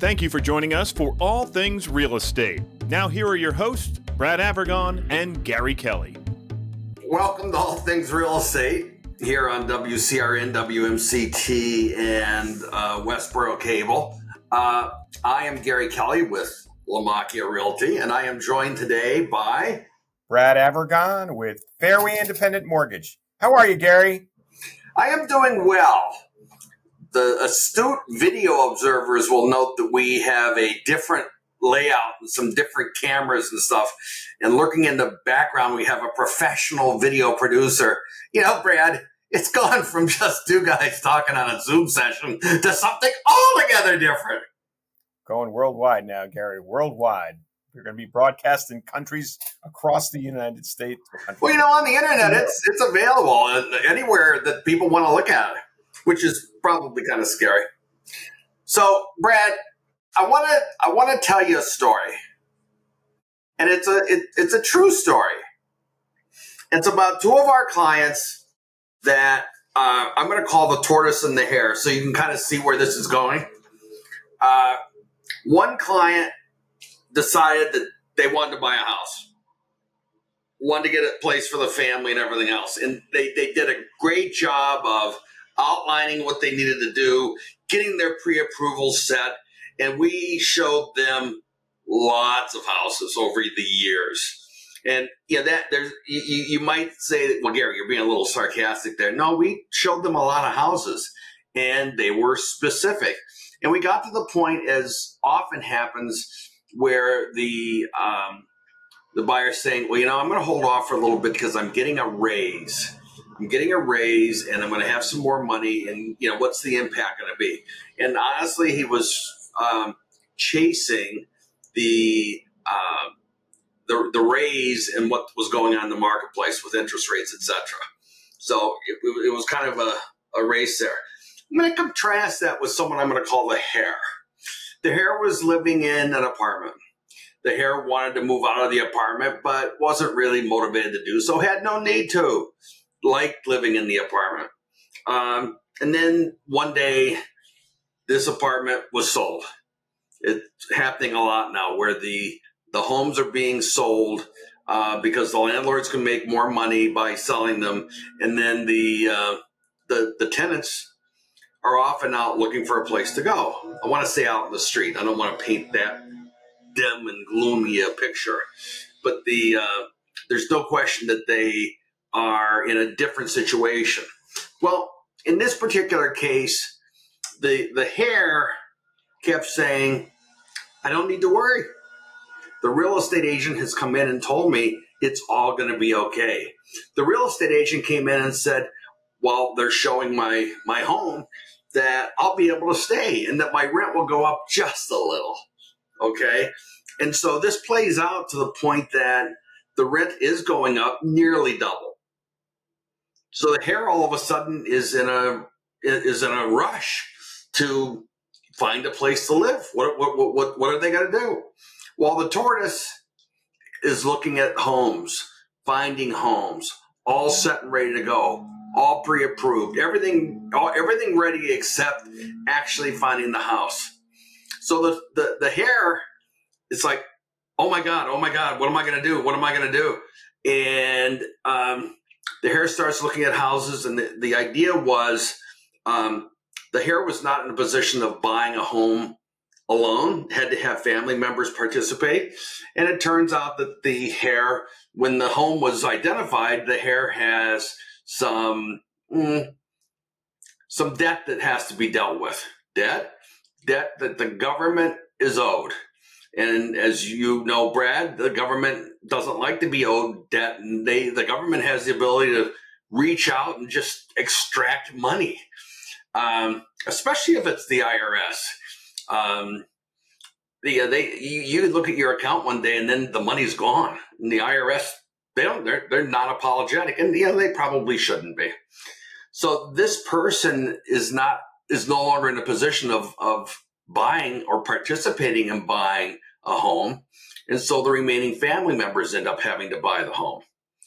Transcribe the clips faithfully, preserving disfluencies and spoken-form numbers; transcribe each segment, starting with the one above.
Thank you for joining us for All Things Real Estate. Now here are your hosts, Brad Avergon and Gary Kelly. Welcome to All Things Real Estate here on W C R N, W M C T, and uh, Westboro Cable. Uh, I am Gary Kelly with Lamakia Realty, and I am joined today by Brad Avergon with Fairway Independent Mortgage. How are you, Gary? I am doing well. The astute video observers will note that we have a different layout and some different cameras and stuff. And looking in the background, we have a professional video producer. You know, Brad, it's gone from just two guys talking on a Zoom session to something altogether different. Going worldwide now, Gary, worldwide. We're going to be broadcast in countries across the United States. Well, you know, on the internet, it's it's available anywhere that people want to look at it, which is probably kind of scary. So, Brad, I want to I want to tell you a story, and it's a it, it's a true story. It's about two of our clients that uh, I'm going to call the tortoise and the hare, so you can kind of see where this is going. Uh, one client decided that they wanted to buy a house, wanted to get a place for the family and everything else, and they they did a great job of outlining what they needed to do, getting their pre-approval set, and we showed them lots of houses over the years. And yeah, that there's you, you might say that, well, Gary, you're being a little sarcastic there. No, we showed them a lot of houses, and they were specific. And we got to the point, as often happens, where the um, the buyer's saying, well, you know, I'm going to hold off for a little bit because I'm getting a raise. I'm getting a raise and I'm going to have some more money, and, you know, what's the impact going to be? And honestly, he was um, chasing the, uh, the the raise and what was going on in the marketplace with interest rates, et cetera. So it, it was kind of a, a race there. I'm going to contrast that with someone I'm going to call the hare. The hare was living in an apartment. The hare wanted to move out of the apartment, but wasn't really motivated to do so, had no need to. Liked living in the apartment. Um, and then one day, this apartment was sold. It's happening a lot now where the, the homes are being sold uh, because the landlords can make more money by selling them. And then the, uh, the, the tenants are often out looking for a place to go. I want to say out in the street. I don't want to paint that dim and gloomy a picture. But the uh, there's no question that they are in a different situation. Well, in this particular case, the the hare kept saying, I don't need to worry. The real estate agent has come in and told me it's all going to be okay. The real estate agent came in and said, well, they're showing my, my home that I'll be able to stay and that my rent will go up just a little. Okay. And so this plays out to the point that the rent is going up nearly double. So the hare all of a sudden is in a is in a rush to find a place to live. What what what what are they going to do? Well, the tortoise is looking at homes, finding homes, all set and ready to go, all pre-approved, everything all, everything ready except actually finding the house. So the the the hare is like, oh my god, oh my god, what am I going to do? What am I going to do? And um, the hare starts looking at houses, and the, the idea was um, the hare was not in a position of buying a home alone, had to have family members participate. And it turns out that the hare, when the home was identified, the hare has some mm, some debt that has to be dealt with. Debt, debt that the government is owed. And as you know, Brad, the government doesn't like to be owed debt, and they the government has the ability to reach out and just extract money, um, especially if it's the I R S. Um, the, they you, you look at your account one day and then the money's gone, and the I R S they don't they're they're not apologetic, and you know they probably shouldn't be. So this person is not is no longer in a position of of buying or participating in buying a home. And so the remaining family members end up having to buy the home.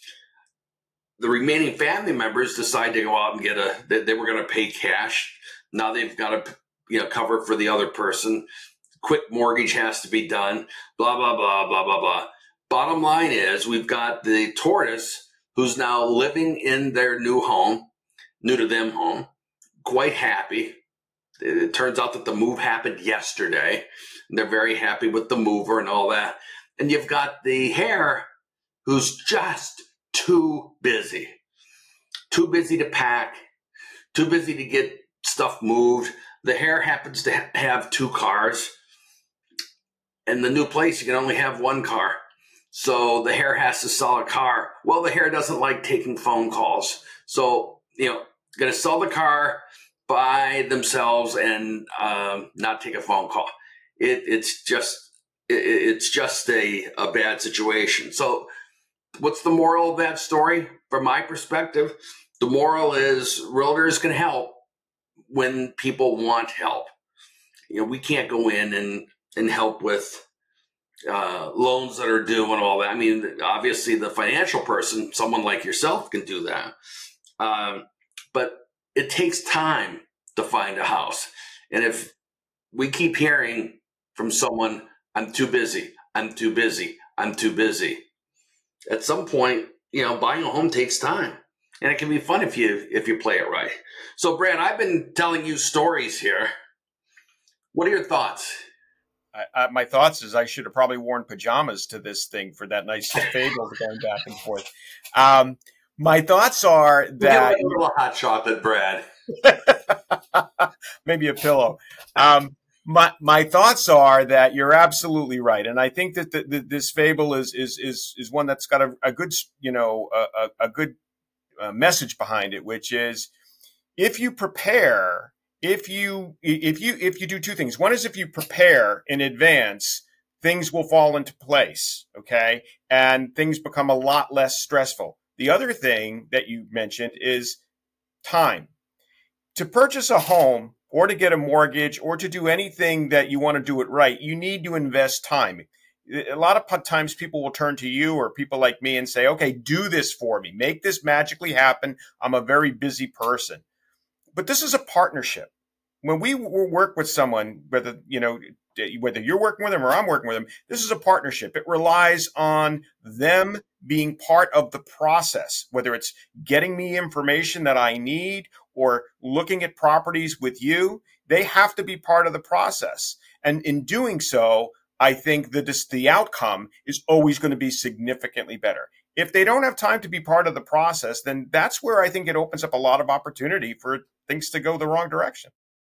The remaining family members decide to go out and get a, they, they were going to pay cash. Now they've got to, you know, cover for the other person. quick mortgage has to be done, blah, blah, blah, blah, blah, blah. Bottom line is we've got the tortoise who's now living in their new home, new to them home, quite happy. It turns out that the move happened yesterday. And they're very happy with the mover and all that. And you've got the hare who's just too busy, too busy to pack, too busy to get stuff moved. The hare happens to ha- have two cars. In the new place, you can only have one car. So the hare has to sell a car. Well, the hare doesn't like taking phone calls. So, you know, going to sell the car by themselves and um, not take a phone call. It, it's just it, it's just a, a bad situation. So what's the moral of that story? From my perspective, the moral is realtors can help when people want help. You know, we can't go in and, and help with uh, loans that are due and all that. I mean, obviously the financial person, someone like yourself, can do that. Um, but it takes time to find a house. And if we keep hearing from someone, I'm too busy, I'm too busy, I'm too busy, at some point, you know, buying a home takes time. And it can be fun if you if you play it right. So, Brad, I've been telling you stories here. What are your thoughts? I, I, my thoughts is I should have probably worn pajamas to this thing for that nice fable going back and forth. Um, my thoughts are that a little hot chocolate, Brad. Maybe a pillow. Um, my my thoughts are that you're absolutely right, and I think that the, the, this fable is is is is one that's got a, a good you know a, a good uh, message behind it, which is if you prepare. If you if you if you do two things, one is if you prepare in advance, things will fall into place, okay, and things become a lot less stressful. The other thing that you mentioned is time. To purchase a home or to get a mortgage or to do anything that you want to do it right, you need to invest time. A lot of times people will turn to you or people like me and say, okay, do this for me, make this magically happen. I'm a very busy person. But this is a partnership. When we work with someone, whether you know whether you're working with them or I'm working with them, this is a partnership. It relies on them being part of the process, whether it's getting me information that I need or looking at properties with you. They have to be part of the process. And in doing so, I think that this, the outcome is always going to be significantly better. If they don't have time to be part of the process, then that's where I think it opens up a lot of opportunity for things to go the wrong direction.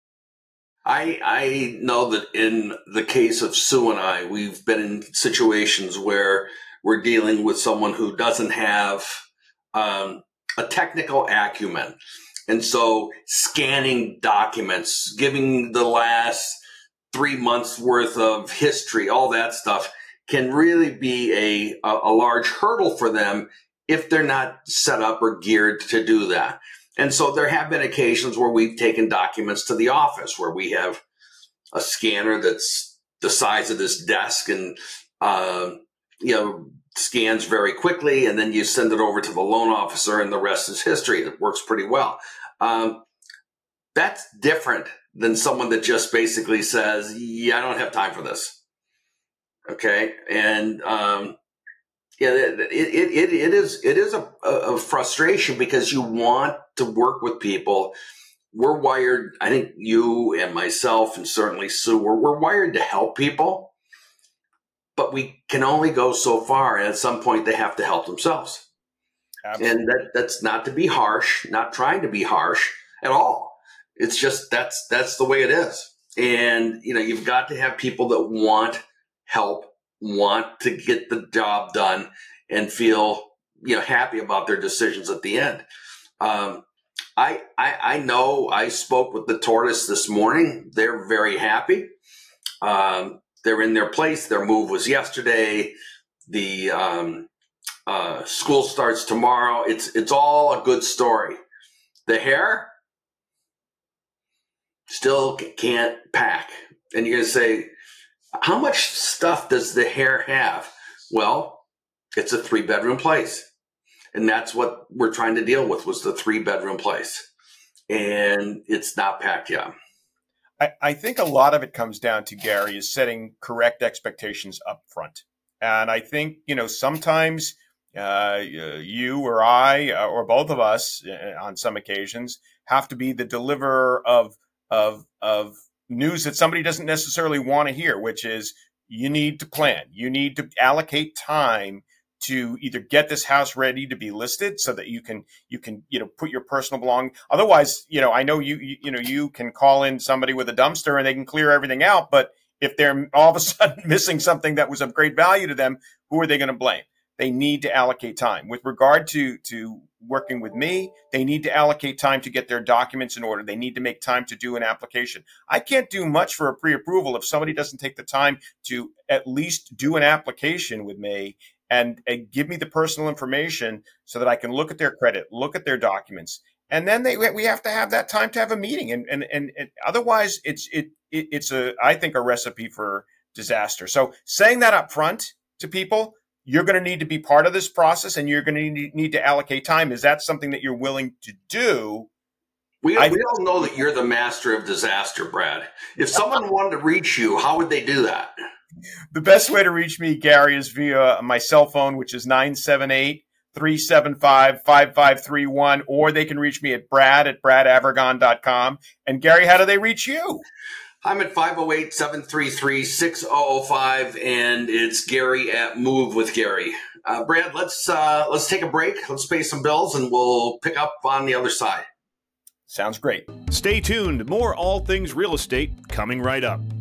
I I know that in the case of Sue and I, we've been in situations where we're dealing with someone who doesn't have um, a technical acumen. And so scanning documents, giving the last three months worth of history, all that stuff can really be a, a large hurdle for them if they're not set up or geared to do that. And so there have been occasions where we've taken documents to the office where we have a scanner that's the size of this desk and, uh, you know, scans very quickly. And then you send it over to the loan officer and the rest is history. It works pretty well. Um, that's different than someone that just basically says, yeah, I don't have time for this. Okay. And, um, yeah, it, it, it, it is, it is a, a frustration because you want to work with people. We're wired, I think you and myself and certainly Sue, we're, we're wired to help people, but we can only go so far. And at some point they have to help themselves. Absolutely. And that, that's not to be harsh, not trying to be harsh at all. It's just, that's, that's the way it is. And, you know, you've got to have people that want help, want to get the job done and feel, you know, happy about their decisions at the end. Um, I, I, I know I spoke with the tortoise this morning. They're very happy. Um, they're in their place. Their move was yesterday. The, um, uh, school starts tomorrow. It's, it's all a good story. The hare still can't pack. And you're going to say, how much stuff does the hare have? Well, it's a three bedroom place. And that's what we're trying to deal with was the three bedroom place. And it's not packed yet. I, I think a lot of it comes down to, Gary, is setting correct expectations up front. And I think, you know, sometimes uh, you or I uh, or both of us uh, on some occasions have to be the deliverer of, of, of news that somebody doesn't necessarily want to hear, which is you need to plan. You need to allocate time to either get this house ready to be listed so that you can, you can, you know, put your personal belongings. Otherwise, you know, I know you, you, you know, you can call in somebody with a dumpster and they can clear everything out. But if they're all of a sudden missing something that was of great value to them, who are they going to blame? They need to allocate time. With regard to, to working with me, they need to allocate time to get their documents in order. They need to make time to do an application. I can't do much for a pre-approval if somebody doesn't take the time to at least do an application with me and, and give me the personal information so that I can look at their credit, look at their documents. And then they, we have to have that time to have a meeting. And, and, and, and otherwise it's, it, it, it's a, I think, a recipe for disaster. So saying that up front to people, you're going to need to be part of this process and you're going to need to allocate time. Is that something that you're willing to do? We, I, we all know that you're the master of disaster, Brad. If someone wanted to reach you, how would they do that? The best way to reach me, Gary, is via my cell phone, which is nine seven eight, three seven five, five five three one, or they can reach me at brad at brad avergon dot com. And Gary, how do they reach you? I'm at five oh eight, seven three three, six oh oh five, and it's Gary at Move with Gary. Uh, Brad, let's uh, let's take a break. Let's pay some bills, and we'll pick up on the other side. Sounds great. Stay tuned. More All Things Real Estate coming right up.